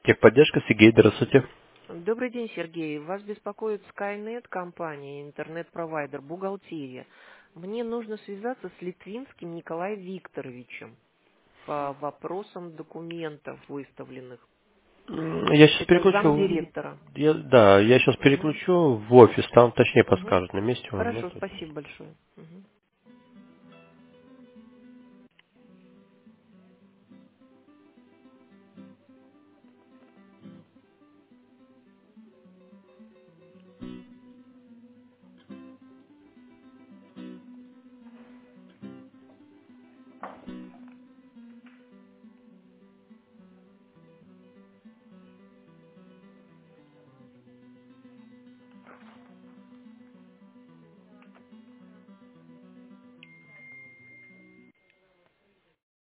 Техподдержка, Сергей, здравствуйте. Добрый день, Сергей. Вас беспокоит Skynet, компания, интернет-провайдер, бухгалтерия. Мне нужно связаться с Литвинским Николаем Викторовичем по вопросам документов выставленных. Я сейчас Это переключу. замдиректора. Да, я сейчас Мгм. переключу в офис, там точнее Мгм. подскажут, на месте он, нет. Хорошо, спасибо большое. Мгм.